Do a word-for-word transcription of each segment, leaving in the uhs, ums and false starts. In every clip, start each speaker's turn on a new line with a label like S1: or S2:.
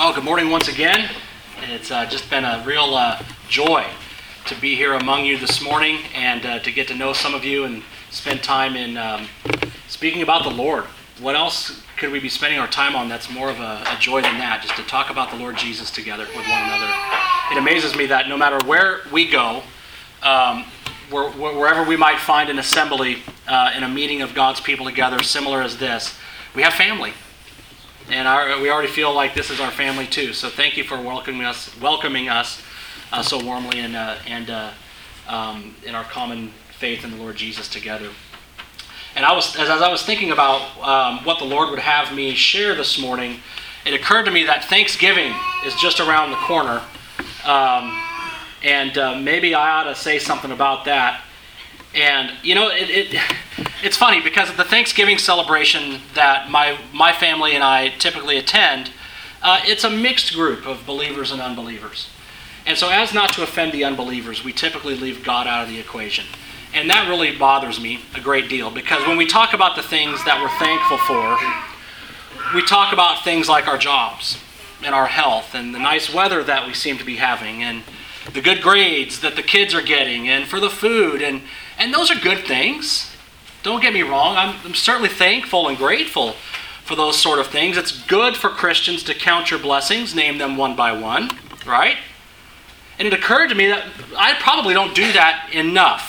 S1: Well, good morning once again. It's uh, just been a real uh, joy to be here among you this morning and uh, to get to know some of you and spend time in um, speaking about the Lord. What else could we be spending our time on that's more of a, a joy than that, just to talk about the Lord Jesus together with one another. It amazes me that no matter where we go, um, where, wherever we might find an assembly uh, in a meeting of God's people together similar as this, we have family. And our, we already feel like this is our family too. So thank you for welcoming us, welcoming us uh, so warmly, and uh, and uh, um, in our common faith in the Lord Jesus together. And I was, as, as I was thinking about um, what the Lord would have me share this morning, it occurred to me that Thanksgiving is just around the corner, um, and uh, maybe I ought to say something about that. And you know, it, it it's funny because of the Thanksgiving celebration that my my family and I typically attend, uh, it's a mixed group of believers and unbelievers. And so as not to offend the unbelievers, we typically leave God out of the equation. And that really bothers me a great deal, because when we talk about the things that we're thankful for, we talk about things like our jobs and our health and the nice weather that we seem to be having and the good grades that the kids are getting and for the food. And, and those are good things. Don't get me wrong. I'm, I'm certainly thankful and grateful for those sort of things. It's good for Christians to count your blessings, name them one by one, right? And it occurred to me that I probably don't do that enough.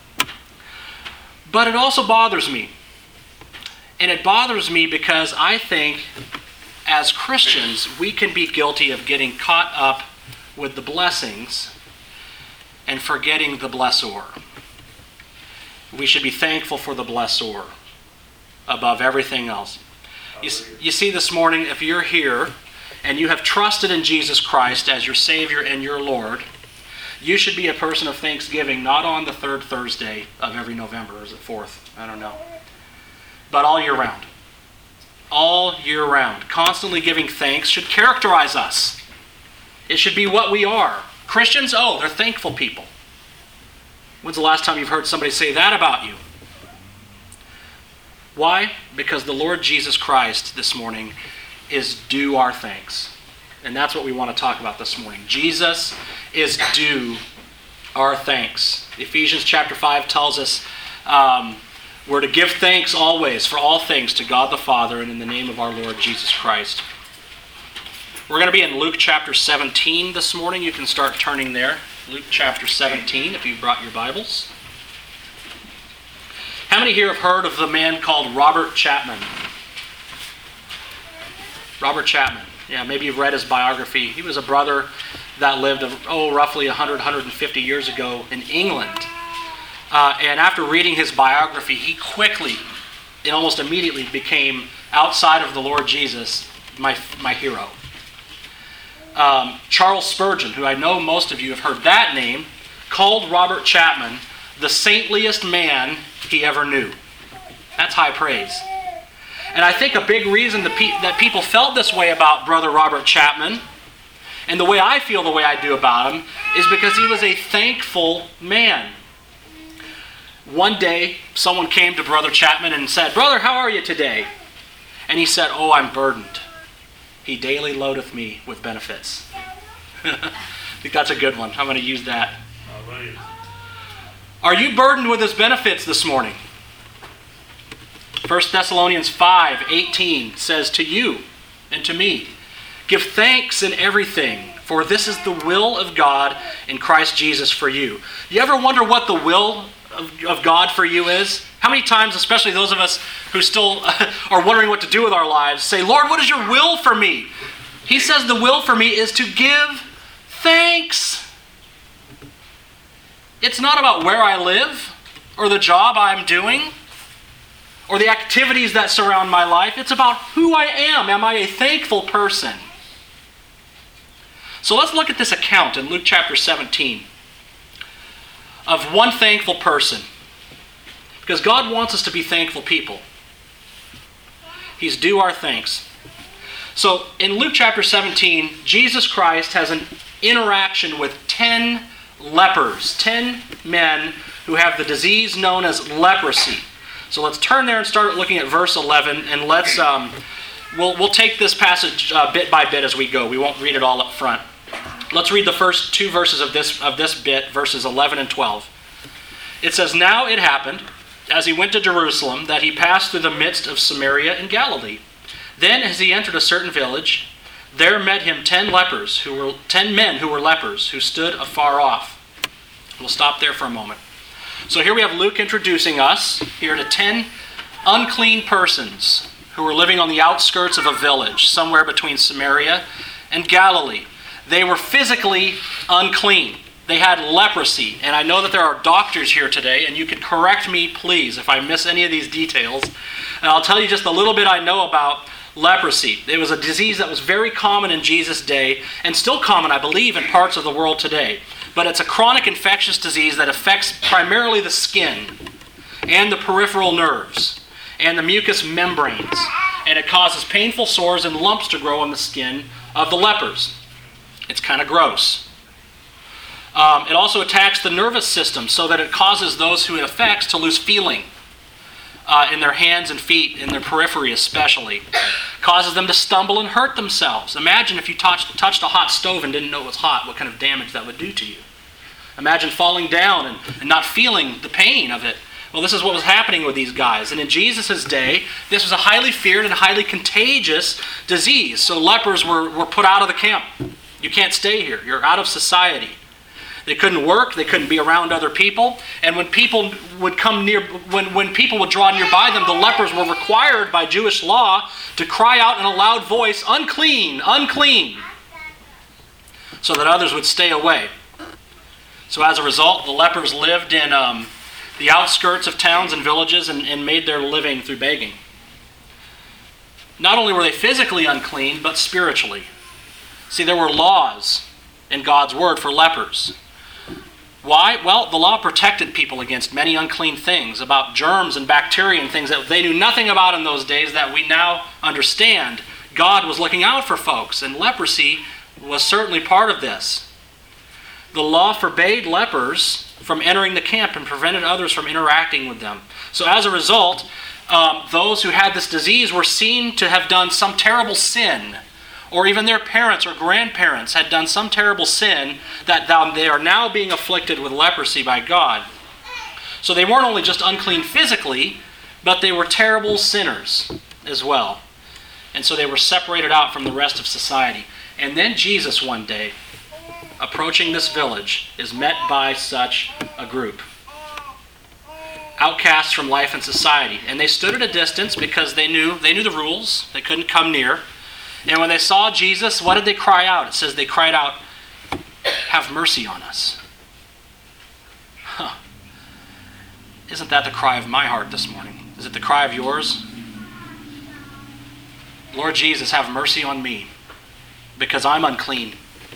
S1: But it also bothers me. And it bothers me because I think as Christians, we can be guilty of getting caught up with the blessings and forgetting the blessor. We should be thankful for the blessor above everything else. You, you see, this morning, if you're here and you have trusted in Jesus Christ as your Savior and your Lord, you should be a person of thanksgiving, not on the third Thursday of every November, or is it fourth? I don't know. But all year round. All year round. Constantly giving thanks should characterize us. It should be what we are. Christians, oh, they're thankful people. When's the last time you've heard somebody say that about you? Why? Because the Lord Jesus Christ this morning is due our thanks. And that's what we want to talk about this morning. Jesus is due our thanks. Ephesians chapter five tells us um, we're to give thanks always for all things to God the Father and in the name of our Lord Jesus Christ. We're going to be in Luke chapter seventeen this morning. You can start turning there. Luke chapter seventeen, if you brought your Bibles. How many here have heard of the man called Robert Chapman? Robert Chapman. Yeah, maybe you've read his biography. He was a brother that lived, oh, roughly one hundred, one hundred fifty years ago in England. Uh, and after reading his biography, he quickly and almost immediately became, outside of the Lord Jesus, my, my hero. Um, Charles Spurgeon, who I know most of you have heard that name, called Robert Chapman the saintliest man he ever knew. That's high praise. And I think a big reason the pe- that people felt this way about Brother Robert Chapman, and the way I feel the way I do about him, is because he was a thankful man. One day, someone came to Brother Chapman and said, "Brother, how are you today?" And he said, "Oh, I'm burdened. He daily loadeth me with benefits." I think that's a good one. I'm going to use that. Are you burdened with his benefits this morning? First Thessalonians five eighteen says, "To you and to me, give thanks in everything, for this is the will of God in Christ Jesus for you." You ever wonder what the will of, of God for you is? How many times, especially those of us who still are wondering what to do with our lives, say, "Lord, what is your will for me?" He says the will for me is to give thanks. It's not about where I live or the job I'm doing or the activities that surround my life. It's about who I am. Am I a thankful person? So let's look at this account in Luke chapter seventeen of one thankful person. Because God wants us to be thankful people. He's due our thanks. So in Luke chapter seventeen, Jesus Christ has an interaction with ten lepers, ten men who have the disease known as leprosy. So let's turn there and start looking at verse eleven, and let's um, we'll, we'll take this passage uh, bit by bit as we go. We won't read it all up front. Let's read the first two verses of this, of this bit, verses eleven and twelve. It says, "Now it happened, as he went to Jerusalem, that he passed through the midst of Samaria and Galilee. Then as he entered a certain village, there met him ten lepers, who were ten men who were lepers, who stood afar off." We'll stop there for a moment. So here we have Luke introducing us here to ten unclean persons who were living on the outskirts of a village, somewhere between Samaria and Galilee. They were physically unclean. They had leprosy. And I know that there are doctors here today, and you can correct me, please, if I miss any of these details. And I'll tell you just a little bit I know about leprosy. It was a disease that was very common in Jesus' day, and still common, I believe, in parts of the world today. But it's a chronic infectious disease that affects primarily the skin and the peripheral nerves and the mucous membranes. And it causes painful sores and lumps to grow on the skin of the lepers. It's kind of gross. Um, it also attacks the nervous system so that it causes those who it affects to lose feeling uh, in their hands and feet, in their periphery especially. Causes them to stumble and hurt themselves. Imagine if you touched, touched a hot stove and didn't know it was hot, what kind of damage that would do to you. Imagine falling down and, and not feeling the pain of it. Well, this is what was happening with these guys. And in Jesus' day, this was a highly feared and highly contagious disease. So lepers were, were put out of the camp. You can't stay here. You're out of society. They couldn't work. They couldn't be around other people. And when people would come near, when, when people would draw nearby them, the lepers were required by Jewish law to cry out in a loud voice, "Unclean, unclean," so that others would stay away. So as a result, the lepers lived in um, the outskirts of towns and villages and, and made their living through begging. Not only were they physically unclean, but spiritually. See, there were laws in God's word for lepers. Why? Well, the law protected people against many unclean things, about germs and bacteria and things that they knew nothing about in those days that we now understand. God was looking out for folks, and leprosy was certainly part of this. The law forbade lepers from entering the camp and prevented others from interacting with them. So as a result, um, those who had this disease were seen to have done some terrible sin, or even their parents or grandparents had done some terrible sin that they are now being afflicted with leprosy by God. So they weren't only just unclean physically, but they were terrible sinners as well. And so they were separated out from the rest of society. And then Jesus one day, approaching this village, is met by such a group. Outcasts from life and society. And they stood at a distance because they knew they knew the rules. They couldn't come near. And when they saw Jesus, what did they cry out? It says they cried out, "Have mercy on us." Huh. Isn't that the cry of my heart this morning? Is it the cry of yours? Lord Jesus, have mercy on me, because I'm unclean.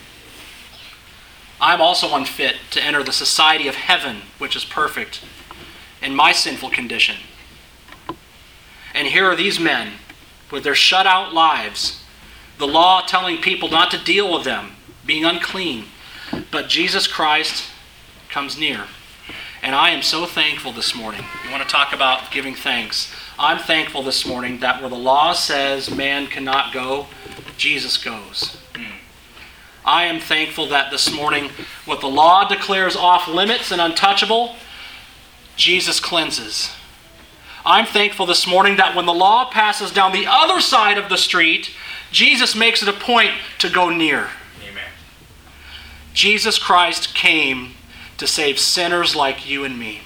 S1: I'm also unfit to enter the society of heaven, which is perfect, in my sinful condition. And here are these men with their shut out lives, the law telling people not to deal with them, being unclean. But Jesus Christ comes near. And I am so thankful this morning. You want to talk about giving thanks? I'm thankful this morning that where the law says man cannot go, Jesus goes. I am thankful that this morning what the law declares off limits and untouchable, Jesus cleanses. I'm thankful this morning that when the law passes down the other side of the street, Jesus makes it a point to go near.
S2: Amen.
S1: Jesus Christ came to save sinners like you and me.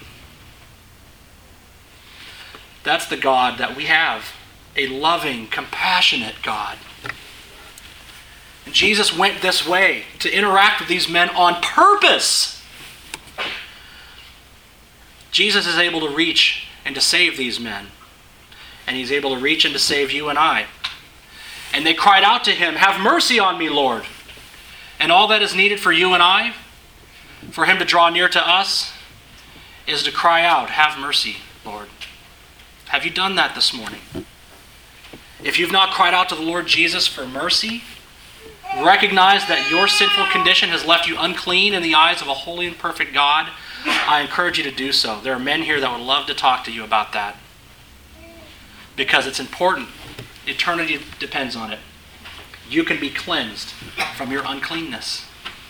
S1: That's the God that we have, a loving, compassionate God. And Jesus went this way to interact with these men on purpose. Jesus is able to reach and to save these men. And he's able to reach and to save you and I. And they cried out to him, "Have mercy on me, Lord." And all that is needed for you and I, for him to draw near to us, is to cry out, "Have mercy, Lord." Have you done that this morning? If you've not cried out to the Lord Jesus for mercy, recognize that your sinful condition has left you unclean in the eyes of a holy and perfect God, I encourage you to do so. There are men here that would love to talk to you about that. Because it's important Eternity depends on it. You can be cleansed from your uncleanness.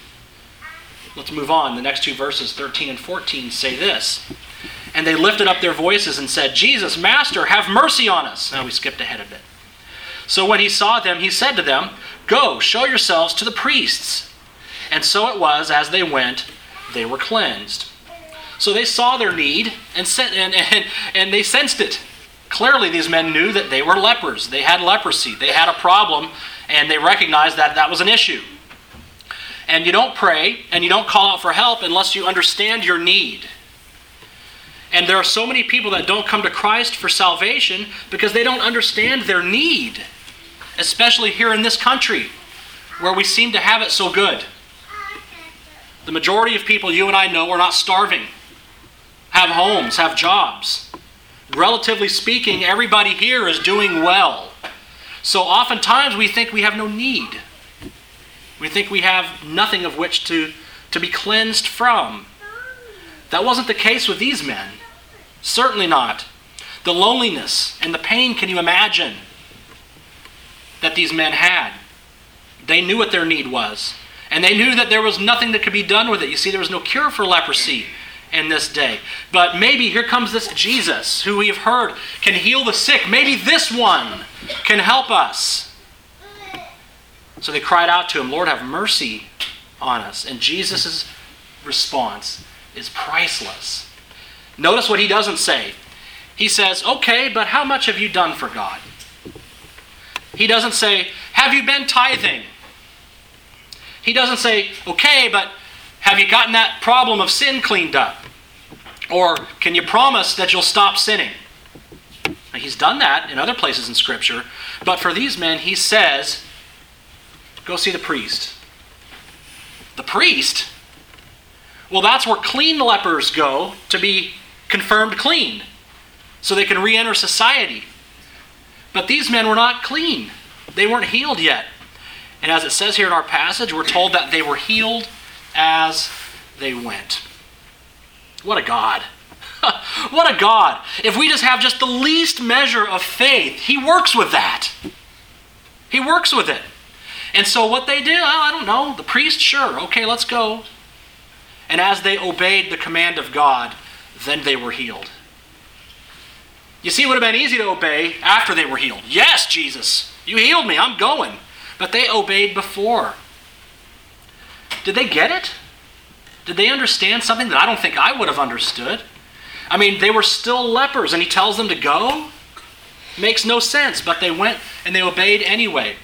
S1: Let's move on. The next two verses, thirteen and fourteen, say this. And they lifted up their voices and said, Jesus, Master, have mercy on us. Now we skipped ahead a bit. So when he saw them, he said to them, Go, show yourselves to the priests. And so it was, as they went, they were cleansed. So they saw their need and, and, and, and they sensed it. Clearly, these men knew that they were lepers. They had leprosy. They had a problem, and they recognized that that was an issue. And you don't pray, and you don't call out for help unless you understand your need. And there are so many people that don't come to Christ for salvation because they don't understand their need, especially here in this country, where we seem to have it so good. The majority of people you and I know are not starving, have homes, have jobs. Relatively speaking, everybody here is doing well. So oftentimes we think we have no need. We think we have nothing of which to, to be cleansed from. That wasn't the case with these men. Certainly not. The loneliness and the pain, can you imagine, that these men had? They knew what their need was. And they knew that there was nothing that could be done with it. You see, there was no cure for leprosy in this day. But maybe here comes this Jesus, who we have heard can heal the sick. Maybe this one can help us. So they cried out to him, Lord, have mercy on us. And Jesus' response is priceless. Notice what he doesn't say. He says, okay, but how much have you done for God? He doesn't say, have you been tithing? He doesn't say, okay, but have you gotten that problem of sin cleaned up? Or can you promise that you'll stop sinning? Now, he's done that in other places in Scripture. But for these men, he says, go see the priest. The priest? Well, that's where clean lepers go to be confirmed clean, so they can re-enter society. But these men were not clean. They weren't healed yet. And as it says here in our passage, we're told that they were healed as they went. What a God. What a God. If we just have just the least measure of faith, he works with that. He works with it. And so what they did, I don't know, the priest, sure, okay, let's go. And as they obeyed the command of God, then they were healed. You see, it would have been easy to obey after they were healed. Yes, Jesus, you healed me, I'm going. But they obeyed before. Did they get it? Did they understand something that I don't think I would have understood? I mean, they were still lepers, and he tells them to go? Makes no sense, but they went and they obeyed anyway.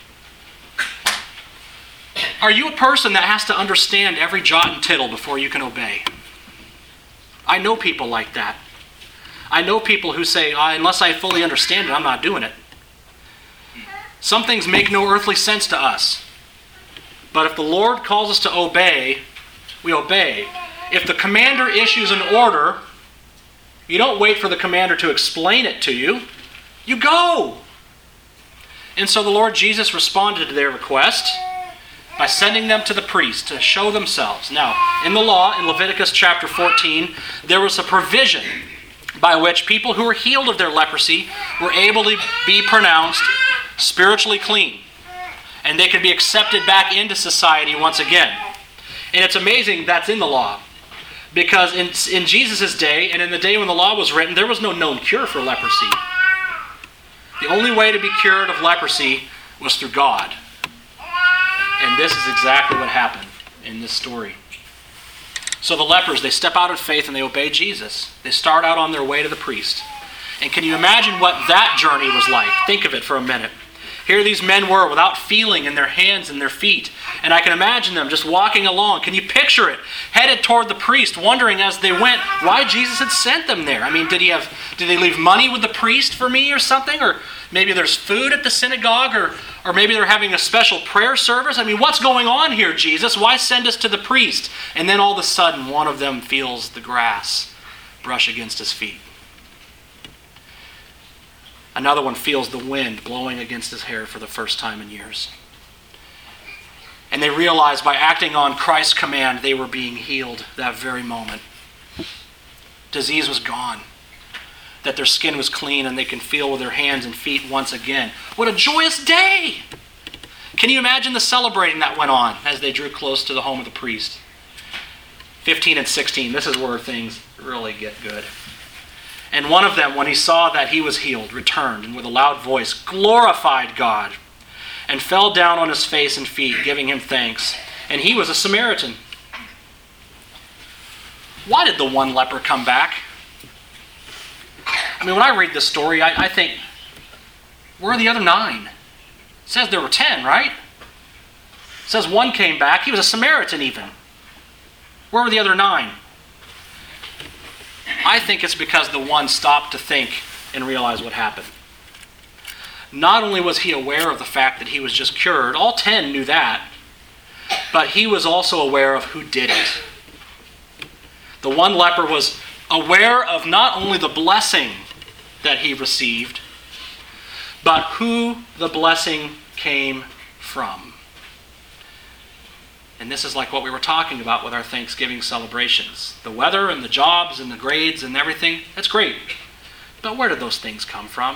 S1: Are you a person that has to understand every jot and tittle before you can obey? I know people like that. I know people who say, uh, unless I fully understand it, I'm not doing it. Some things make no earthly sense to us. But if the Lord calls us to obey, we obey. If the commander issues an order, you don't wait for the commander to explain it to you. You go. And so the Lord Jesus responded to their request by sending them to the priest to show themselves. Now, in the law, in Leviticus chapter fourteen, there was a provision by which people who were healed of their leprosy were able to be pronounced spiritually clean. And they could be accepted back into society once again. And it's amazing that's in the law. Because in, in Jesus' day, and in the day when the law was written, there was no known cure for leprosy. The only way to be cured of leprosy was through God. And this is exactly what happened in this story. So the lepers, they step out of faith and they obey Jesus. They start out on their way to the priest. And can you imagine what that journey was like? Think of it for a minute. Here these men were without feeling in their hands and their feet. And I can imagine them just walking along. Can you picture it? Headed toward the priest, wondering as they went why Jesus had sent them there. I mean, did he have? Did they leave money with the priest for me or something? Or maybe there's food at the synagogue, or, or maybe they're having a special prayer service. I mean, what's going on here, Jesus? Why send us to the priest? And then all of a sudden, one of them feels the grass brush against his feet. Another one feels the wind blowing against his hair for the first time in years. And they realize by acting on Christ's command, they were being healed that very moment. Disease was gone. that their skin was clean and they can feel with their hands and feet once again. What a joyous day! Can you imagine the celebrating that went on as they drew close to the home of the priest? fifteen and sixteen, this is where things really get good. And one of them, when he saw that he was healed, returned and with a loud voice glorified God and fell down on his face and feet, giving him thanks. And he was a Samaritan. Why did the one leper come back? I mean, when I read this story, I, I think, where are the other nine? It says there were ten, right? It says one came back. He was a Samaritan even. Where were the other nine? I think it's because the one stopped to think and realize what happened. Not only was he aware of the fact that he was just cured, all ten knew that, but he was also aware of who did it. The one leper was aware of not only the blessing that he received, but who the blessing came from. And this is like what we were talking about with our Thanksgiving celebrations. The weather and the jobs and the grades and everything, that's great. But where did those things come from?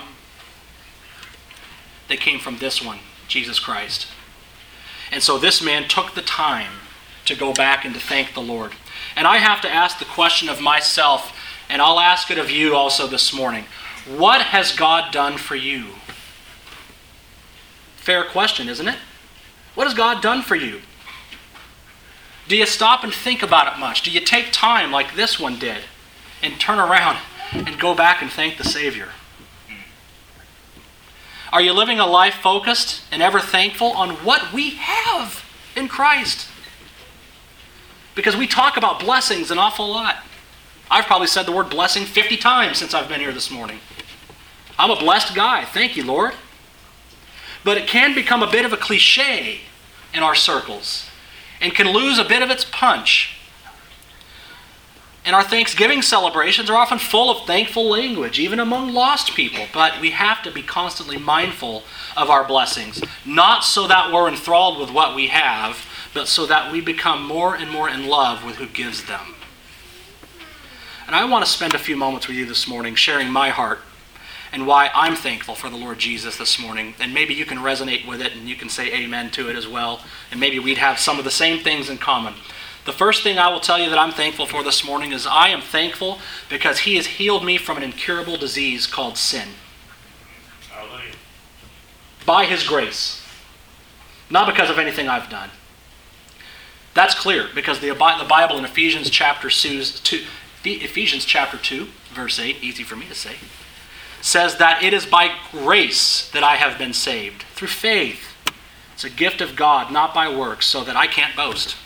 S1: They came from this one, Jesus Christ. And so this man took the time to go back and to thank the Lord. And I have to ask the question of myself, and I'll ask it of you also this morning. What has God done for you? Fair question, isn't it? What has God done for you? Do you stop and think about it much? Do you take time like this one did and turn around and go back and thank the Savior? Are you living a life focused and ever thankful on what we have in Christ? Because we talk about blessings an awful lot. I've probably said the word blessing fifty times since I've been here this morning. I'm a blessed guy. Thank you, Lord. But it can become a bit of a cliche in our circles and can lose a bit of its punch. And our Thanksgiving celebrations are often full of thankful language, even among lost people. But we have to be constantly mindful of our blessings, not so that we're enthralled with what we have, but so that we become more and more in love with who gives them. And I want to spend a few moments with you this morning sharing my heart and why I'm thankful for the Lord Jesus this morning. And maybe you can resonate with it and you can say amen to it as well. And maybe we'd have some of the same things in common. The first thing I will tell you that I'm thankful for this morning is I am thankful because He has healed me from an incurable disease called sin. Hallelujah. By His grace. Not because of anything I've done. That's clear because the, the Bible in Ephesians chapter two, Ephesians chapter two, verse eight, easy for me to say, says that it is by grace that I have been saved, through faith. It's a gift of God, not by works, so that I can't boast.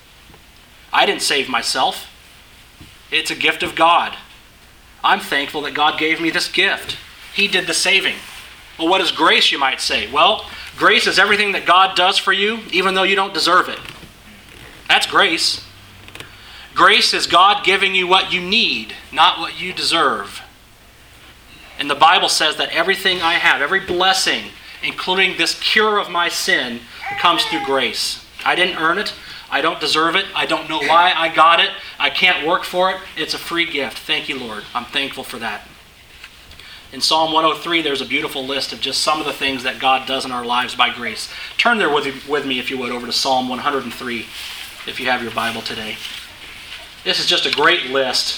S1: I didn't save myself. It's a gift of God. I'm thankful that God gave me this gift. He did the saving. Well, what is grace, you might say? Well, grace is everything that God does for you, even though you don't deserve it. That's grace. Grace is God giving you what you need, not what you deserve. And the Bible says that everything I have, every blessing, including this cure of my sin, comes through grace. I didn't earn it. I don't deserve it. I don't know why I got it. I can't work for it. It's a free gift. Thank you, Lord. I'm thankful for that. In Psalm one oh three, there's a beautiful list of just some of the things that God does in our lives by grace. Turn there with, with me, if you would, over to Psalm one oh three, if you have your Bible today. This is just a great list.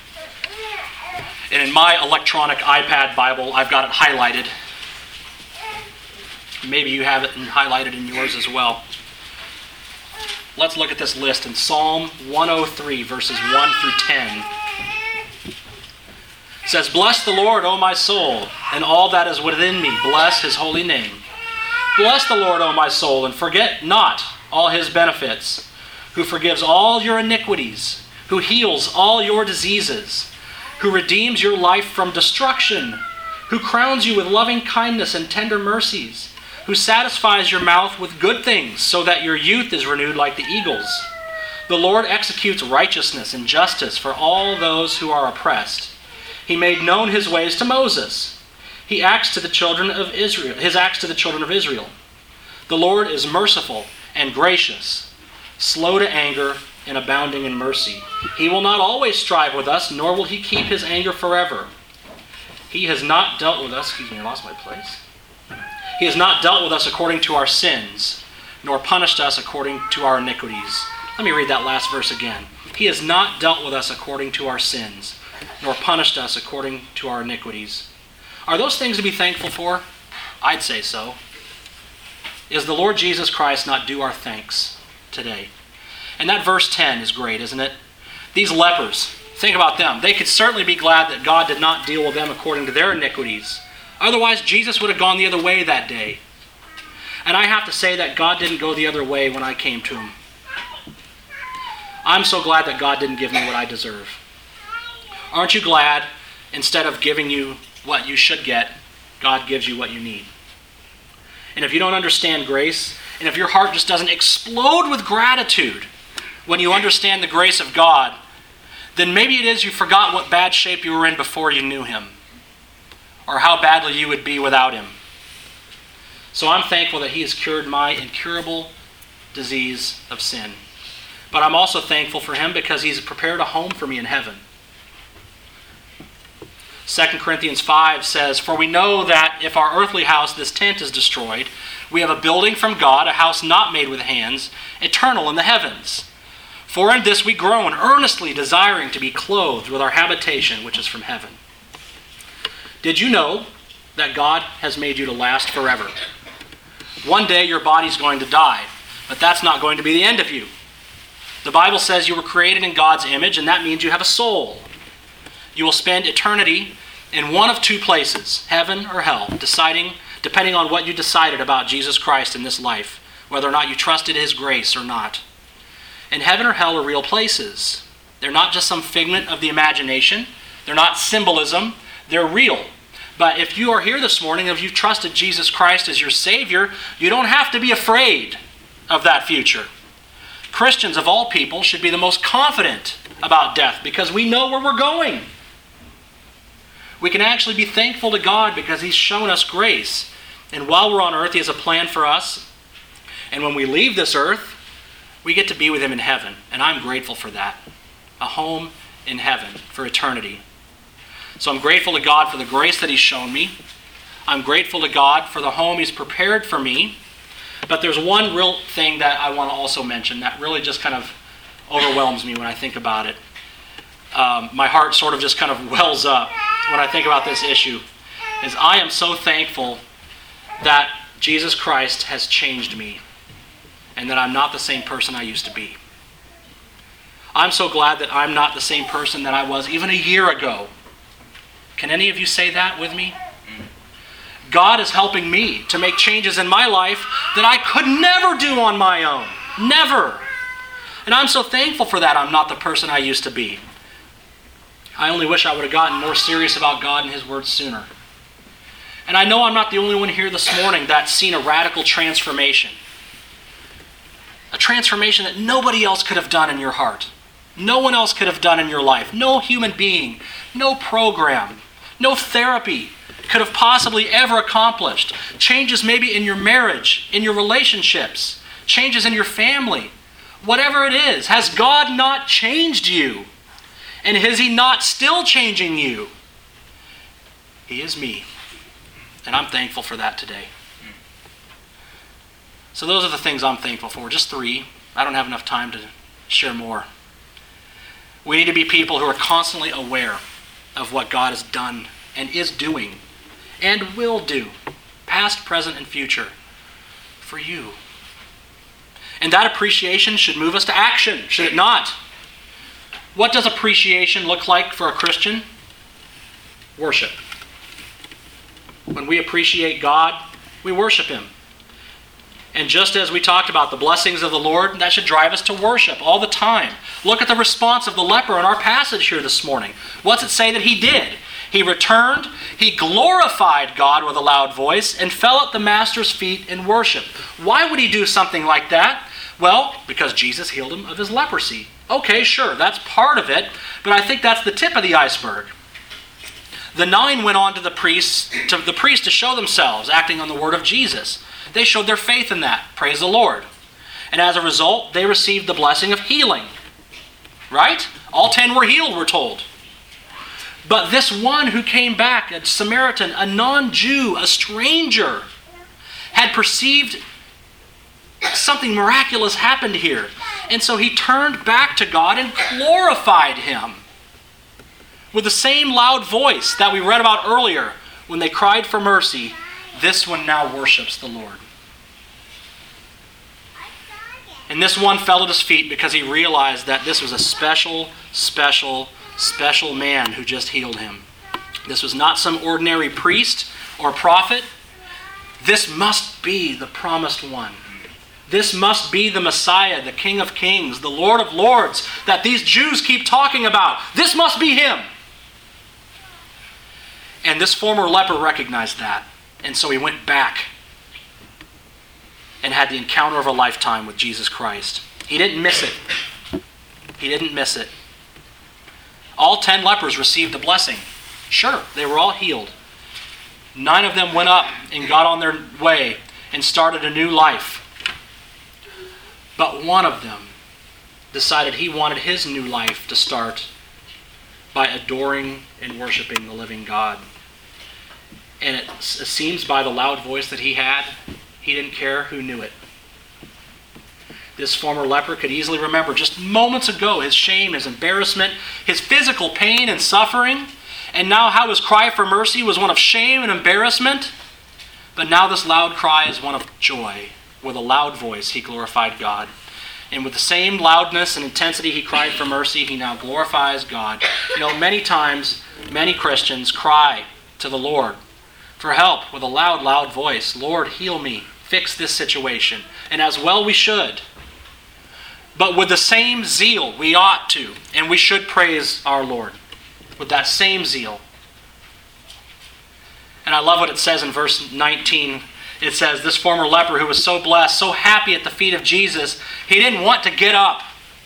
S1: And in my electronic iPad Bible, I've got it highlighted. Maybe you have it highlighted in yours as well. Let's look at this list in Psalm one oh three, verses one through ten. It says, "Bless the Lord, O my soul, and all that is within me. Bless His holy name. Bless the Lord, O my soul, and forget not all His benefits, who forgives all your iniquities, who heals all your diseases, who redeems your life from destruction, who crowns you with loving kindness and tender mercies, who satisfies your mouth with good things, so that your youth is renewed like the eagles. The Lord executes righteousness and justice for all those who are oppressed. He made known His ways to Moses. He acts to the children of Israel. His acts to the children of Israel. The Lord is merciful and gracious, slow to anger and abounding in mercy. He will not always strive with us, nor will He keep His anger forever. He has not dealt with us, excuse me, I lost my place. He has not dealt with us according to our sins, nor punished us according to our iniquities. Let me read that last verse again. He has not dealt with us according to our sins, nor punished us according to our iniquities. Are those things to be thankful for? I'd say so. Is the Lord Jesus Christ not due our thanks today? And that verse ten is great, isn't it? These lepers, think about them. They could certainly be glad that God did not deal with them according to their iniquities. Otherwise, Jesus would have gone the other way that day. And I have to say that God didn't go the other way when I came to him. I'm so glad that God didn't give me what I deserve. Aren't you glad, instead of giving you what you should get, God gives you what you need? And if you don't understand grace, and if your heart just doesn't explode with gratitude when you understand the grace of God, then maybe it is you forgot what bad shape you were in before you knew him, or how badly you would be without him. So I'm thankful that he has cured my incurable disease of sin. But I'm also thankful for him because he's prepared a home for me in heaven. Second Corinthians five says, "For we know that if our earthly house, this tent, is destroyed, we have a building from God, a house not made with hands, eternal in the heavens. For in this we groan, earnestly desiring to be clothed with our habitation, which is from heaven." Did you know that God has made you to last forever? One day your body's going to die, but that's not going to be the end of you. The Bible says you were created in God's image, and that means you have a soul. You will spend eternity in one of two places, heaven or hell, deciding, depending on what you decided about Jesus Christ in this life, whether or not you trusted his grace or not. And heaven or hell are real places. They're not just some figment of the imagination. They're not symbolism. They're real. But if you are here this morning, if you've trusted Jesus Christ as your Savior, you don't have to be afraid of that future. Christians of all people should be the most confident about death because we know where we're going. We can actually be thankful to God because he's shown us grace. And while we're on earth, he has a plan for us. And when we leave this earth, we get to be with him in heaven. And I'm grateful for that. A home in heaven for eternity. So I'm grateful to God for the grace that he's shown me. I'm grateful to God for the home he's prepared for me. But there's one real thing that I want to also mention that really just kind of overwhelms me when I think about it. Um, my heart sort of just kind of wells up when I think about this issue. Is I am so thankful that Jesus Christ has changed me and that I'm not the same person I used to be. I'm so glad that I'm not the same person that I was even a year ago. Can any of you say that with me? God is helping me to make changes in my life that I could never do on my own. Never. And I'm so thankful for that. I'm not the person I used to be. I only wish I would have gotten more serious about God and his word sooner. And I know I'm not the only one here this morning that's seen a radical transformation. A transformation that nobody else could have done in your heart. No one else could have done in your life. No human being, no program, no therapy could have possibly ever accomplished. Changes maybe in your marriage, in your relationships, changes in your family, whatever it is. Has God not changed you? And is he not still changing you? He is me. And I'm thankful for that today. So those are the things I'm thankful for. Just three. I don't have enough time to share more. We need to be people who are constantly aware of what God has done and is doing and will do, past, present, and future, for you. And that appreciation should move us to action, should it not? What does appreciation look like for a Christian? Worship. When we appreciate God, we worship him. And just as we talked about the blessings of the Lord, that should drive us to worship all the time. Look at the response of the leper in our passage here this morning. What's it say that he did? He returned, he glorified God with a loud voice, and fell at the master's feet in worship. Why would he do something like that? Well, because Jesus healed him of his leprosy. Okay, sure, that's part of it, but I think that's the tip of the iceberg. The nine went on to the priest to the priest to show themselves, acting on the word of Jesus. They showed their faith in that. Praise the Lord. And as a result, they received the blessing of healing. Right? All ten were healed, we're told. But this one who came back, a Samaritan, a non-Jew, a stranger, had perceived something miraculous happened here. And so he turned back to God and glorified him with the same loud voice that we read about earlier when they cried for mercy. This one now worships the Lord. And this one fell at his feet because he realized that this was a special, special, special man who just healed him. This was not some ordinary priest or prophet. This must be the promised one. This must be the Messiah, the King of Kings, the Lord of Lords that these Jews keep talking about. This must be him. And this former leper recognized that. And so he went back and had the encounter of a lifetime with Jesus Christ. He didn't miss it. He didn't miss it. All ten lepers received the blessing. Sure, they were all healed. Nine of them went up and got on their way and started a new life. But one of them decided he wanted his new life to start by adoring and worshiping the living God. And it, it seems by the loud voice that he had, he didn't care who knew it. This former leper could easily remember just moments ago his shame, his embarrassment, his physical pain and suffering, and now how his cry for mercy was one of shame and embarrassment. But now this loud cry is one of joy. With a loud voice, he glorified God. And with the same loudness and intensity he cried for mercy, he now glorifies God. You know, many times, many Christians cry to the Lord for help with a loud, loud voice. Lord, heal me. Fix this situation. And as well we should. But with the same zeal we ought to, and we should praise our Lord with that same zeal. And I love what it says in verse nineteen. It says, this former leper who was so blessed, so happy at the feet of Jesus, he didn't want to get up.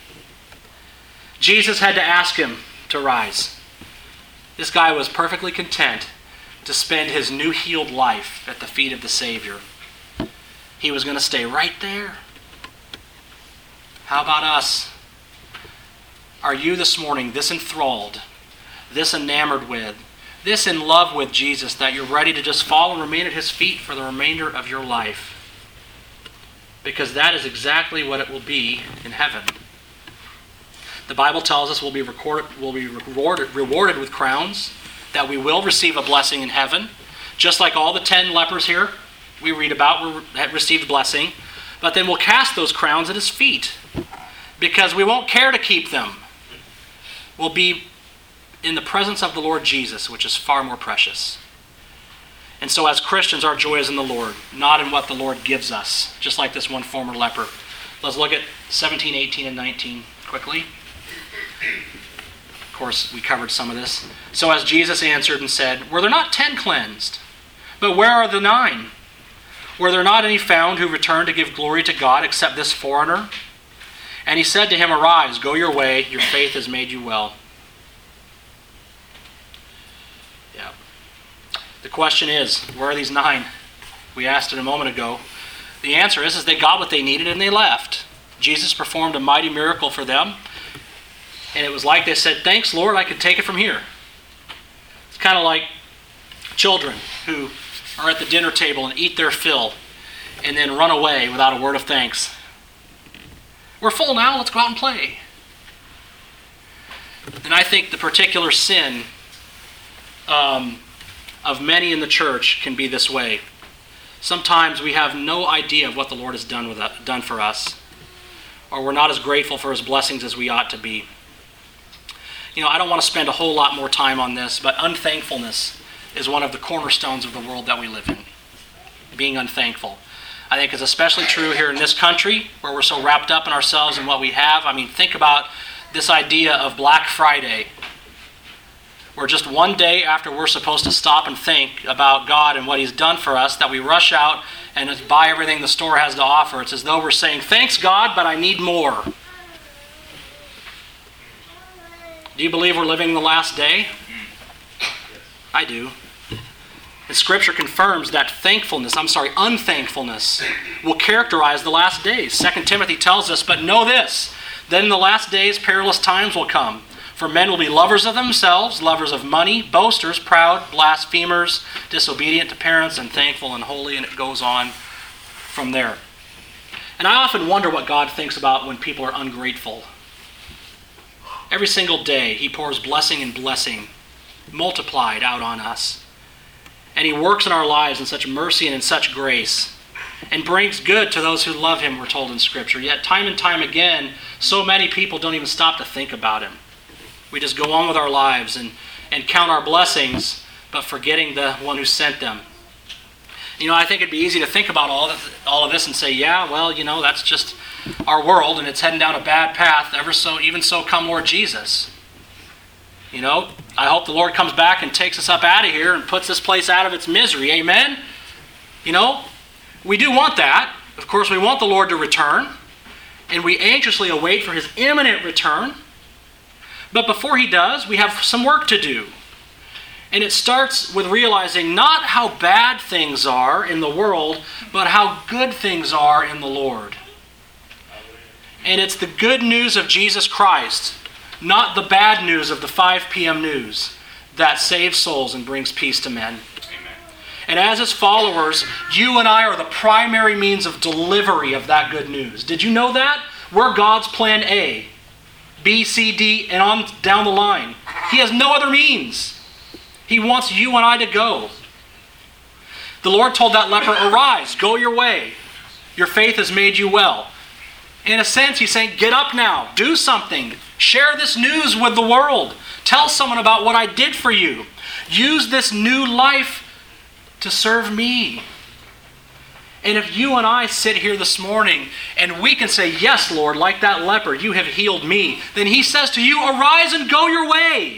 S1: Jesus had to ask him to rise. This guy was perfectly content to spend his new healed life at the feet of the Savior. He was going to stay right there. How about us? Are you this morning this enthralled, this enamored with, this in love with Jesus that you're ready to just fall and remain at his feet for the remainder of your life? Because that is exactly what it will be in heaven. The Bible tells us we'll be recorded, we'll be rewarded, rewarded with crowns, that we will receive a blessing in heaven. Just like all the ten lepers here we read about had received blessing. But then we'll cast those crowns at his feet because we won't care to keep them. We'll be in the presence of the Lord Jesus, which is far more precious. And so as Christians, our joy is in the Lord, not in what the Lord gives us, just like this one former leper. Let's look at seventeen, eighteen, and nineteen quickly. Of course, we covered some of this. So as Jesus answered and said, were there not ten cleansed? But where are the nine? Were there not any found who returned to give glory to God except this foreigner? And he said to him, arise, go your way, your faith has made you well. Yeah. The question is, where are these nine? We asked it a moment ago. The answer is, is they got what they needed and they left. Jesus performed a mighty miracle for them. And it was like they said, thanks, Lord, I could take it from here. It's kind of like children who are at the dinner table and eat their fill and then run away without a word of thanks. We're full now, let's go out and play. And I think the particular sin um, of many in the church can be this way. Sometimes we have no idea of what the Lord has done with us, done for us, or we're not as grateful for his blessings as we ought to be. You know, I don't want to spend a whole lot more time on this, but unthankfulness is one of the cornerstones of the world that we live in. Being unthankful. I think it's especially true here in this country where we're so wrapped up in ourselves and what we have. I mean, think about this idea of Black Friday, where just one day after we're supposed to stop and think about God and what he's done for us, that we rush out and just buy everything the store has to offer. It's as though we're saying, thanks God, but I need more. Do you believe we're living the last day? I do. And Scripture confirms that thankfulness, I'm sorry, unthankfulness will characterize the last days. Second Timothy tells us, but know this, that in the last days perilous times will come. For men will be lovers of themselves, lovers of money, boasters, proud, blasphemers, disobedient to parents, unthankful and holy, and it goes on from there. And I often wonder what God thinks about when people are ungrateful. Every single day, he pours blessing and blessing multiplied out on us. And he works in our lives in such mercy and in such grace, and brings good to those who love him, we're told in Scripture. Yet time and time again, so many people don't even stop to think about him. We just go on with our lives and, and count our blessings, but forgetting the one who sent them. You know, I think it'd be easy to think about all of, all of this and say, yeah, well, you know, that's just our world, and it's heading down a bad path. Ever so, even so, come Lord Jesus. You know, I hope the Lord comes back and takes us up out of here and puts this place out of its misery. Amen? You know, we do want that. Of course, we want the Lord to return, and we anxiously await for his imminent return. But before he does, we have some work to do. And it starts with realizing not how bad things are in the world, but how good things are in the Lord. And it's the good news of Jesus Christ, not the bad news of the five p.m. news, that saves souls and brings peace to men. Amen. And as his followers, you and I are the primary means of delivery of that good news. Did you know that? We're God's plan A, B, C, D, and on down the line. He has no other means. He wants you and I to go. The Lord told that leper, arise, go your way. Your faith has made you well. In a sense, he's saying, get up now, do something. Share this news with the world. Tell someone about what I did for you. Use this new life to serve me. And if you and I sit here this morning and we can say, yes, Lord, like that leper, you have healed me, then he says to you, arise and go your way.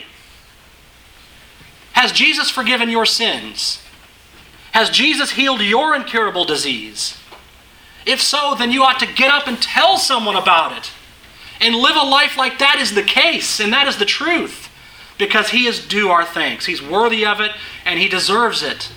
S1: Has Jesus forgiven your sins? Has Jesus healed your incurable disease? If so, then you ought to get up and tell someone about it. And live a life like that is the case, and that is the truth. Because he is due our thanks. He's worthy of it, and he deserves it.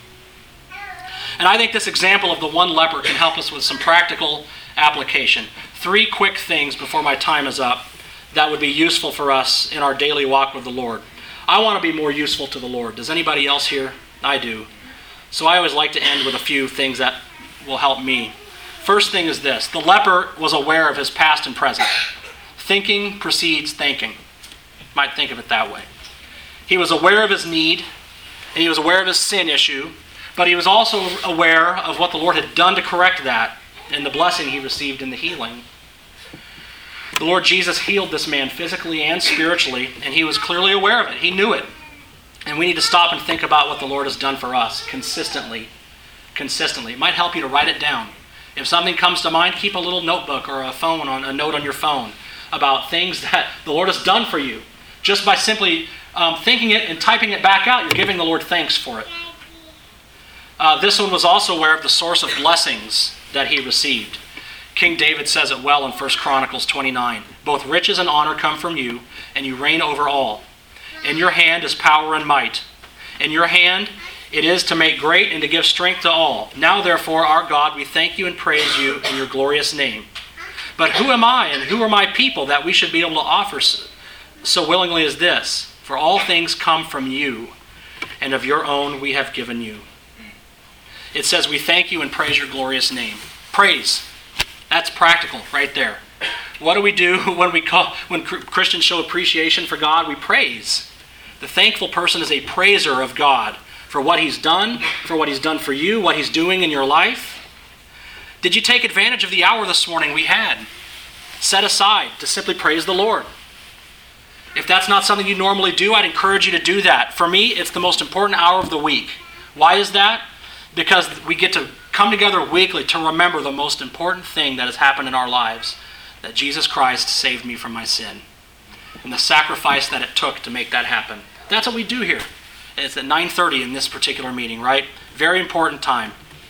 S1: And I think this example of the one leper can help us with some practical application. Three quick things before my time is up that would be useful for us in our daily walk with the Lord. I want to be more useful to the Lord. Does anybody else here? I do. So I always like to end with a few things that will help me. First thing is this. The leper was aware of his past and present. Thinking precedes thanking. Might think of it that way. He was aware of his need, and he was aware of his sin issue, but he was also aware of what the Lord had done to correct that and the blessing he received in the healing. The Lord Jesus healed this man physically and spiritually, and he was clearly aware of it. He knew it. And we need to stop and think about what the Lord has done for us consistently. Consistently. It might help you to write it down. If something comes to mind, keep a little notebook or a phone on a note on your phone about things that the Lord has done for you. Just by simply um, thinking it and typing it back out, you're giving the Lord thanks for it. Uh, this one was also aware of the source of blessings that he received. King David says it well in First Chronicles twenty-nine. Both riches and honor come from you, and you reign over all. In your hand is power and might. In your hand it is to make great and to give strength to all. Now therefore, our God, we thank you and praise you in your glorious name. But who am I and who are my people that we should be able to offer so willingly as this? For all things come from you, and of your own we have given you. It says we thank you and praise your glorious name. Praise. That's practical right there. What do we do when we call when Christians show appreciation for God? We praise. The thankful person is a praiser of God for what he's done, for what he's done for you, what he's doing in your life. Did you take advantage of the hour this morning we had set aside to simply praise the Lord? If that's not something you normally do, I'd encourage you to do that. For me, it's the most important hour of the week. Why is that? Because we get to come together weekly to remember the most important thing that has happened in our lives, that Jesus Christ saved me from my sin, and the sacrifice that it took to make that happen. That's what we do here. It's at nine thirty in this particular meeting, right? Very important time.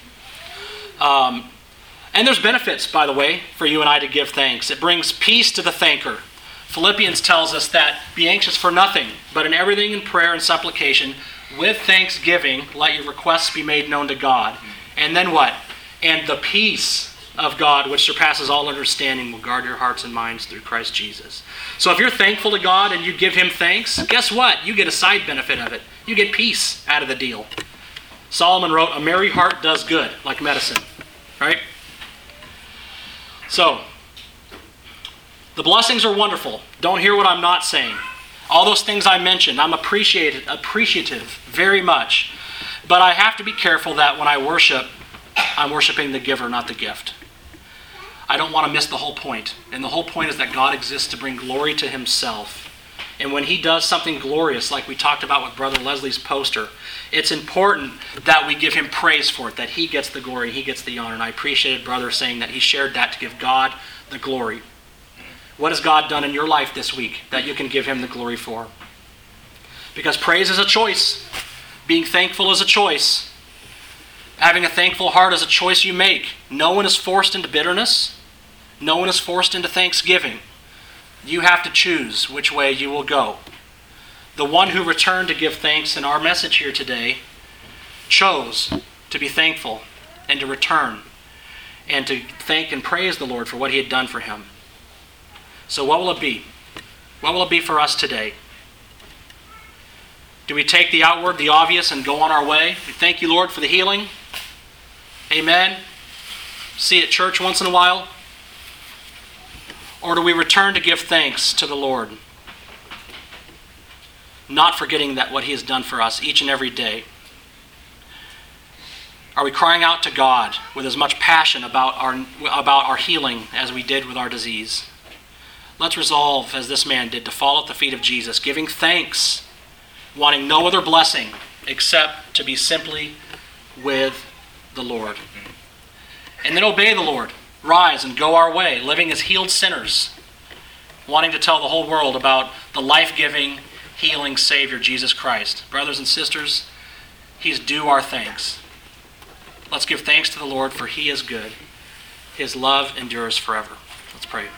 S1: Um, and there's benefits, by the way, for you and I to give thanks. It brings peace to the thanker. Philippians tells us that be anxious for nothing, but in everything in prayer and supplication, with thanksgiving, let your requests be made known to God. And then what? And the peace of God, which surpasses all understanding, will guard your hearts and minds through Christ Jesus. So if you're thankful to God and you give him thanks, guess what? You get a side benefit of it. You get peace out of the deal. Solomon wrote, "A merry heart does good, like medicine." Right? So, the blessings are wonderful. Don't hear what I'm not saying. All those things I mentioned, I'm appreciated, appreciative very much. But I have to be careful that when I worship, I'm worshiping the giver, not the gift. I don't want to miss the whole point. And the whole point is that God exists to bring glory to himself. And when he does something glorious, like we talked about with Brother Leslie's poster, it's important that we give him praise for it, that he gets the glory, he gets the honor. And I appreciated Brother saying that he shared that to give God the glory. What has God done in your life this week that you can give him the glory for? Because praise is a choice. Being thankful is a choice. Having a thankful heart is a choice you make. No one is forced into bitterness. No one is forced into thanksgiving. You have to choose which way you will go. The one who returned to give thanks in our message here today chose to be thankful and to return and to thank and praise the Lord for what he had done for him. So what will it be? What will it be for us today? Do we take the outward, the obvious, and go on our way? We thank you, Lord, for the healing. Amen. See you at church once in a while. Or do we return to give thanks to the Lord? Not forgetting that what he has done for us each and every day. Are we crying out to God with as much passion about our, about our healing as we did with our disease? Let's resolve, as this man did, to fall at the feet of Jesus, giving thanks, wanting no other blessing except to be simply with the Lord. And then obey the Lord. Rise and go our way, living as healed sinners, wanting to tell the whole world about the life-giving, healing Savior, Jesus Christ. Brothers and sisters, he's due our thanks. Let's give thanks to the Lord, for he is good. His love endures forever. Let's pray.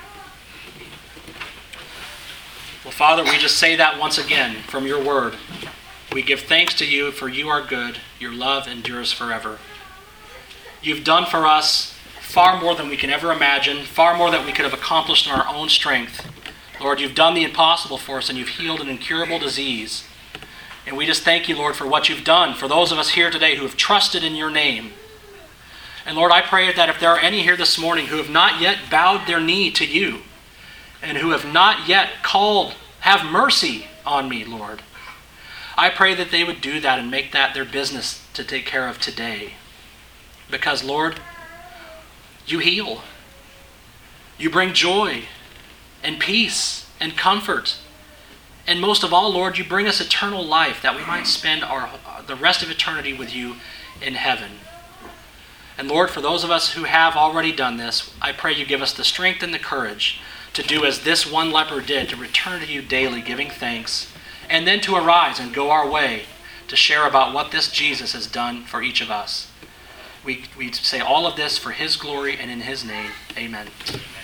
S1: Well, Father, we just say that once again from your word. We give thanks to you, for you are good. Your love endures forever. You've done for us far more than we can ever imagine, far more than we could have accomplished in our own strength. Lord, you've done the impossible for us, and you've healed an incurable disease. And we just thank you, Lord, for what you've done for those of us here today who have trusted in your name. And Lord, I pray that if there are any here this morning who have not yet bowed their knee to you, and who have not yet called, have mercy on me, Lord, I pray that they would do that and make that their business to take care of today. Because, Lord, you heal. You bring joy and peace and comfort. And most of all, Lord, you bring us eternal life that we might spend our the rest of eternity with you in heaven. And Lord, for those of us who have already done this, I pray you give us the strength and the courage to do as this one leper did, to return to you daily, giving thanks, and then to arise and go our way to share about what this Jesus has done for each of us. We, we say all of this for his glory and in his name. Amen.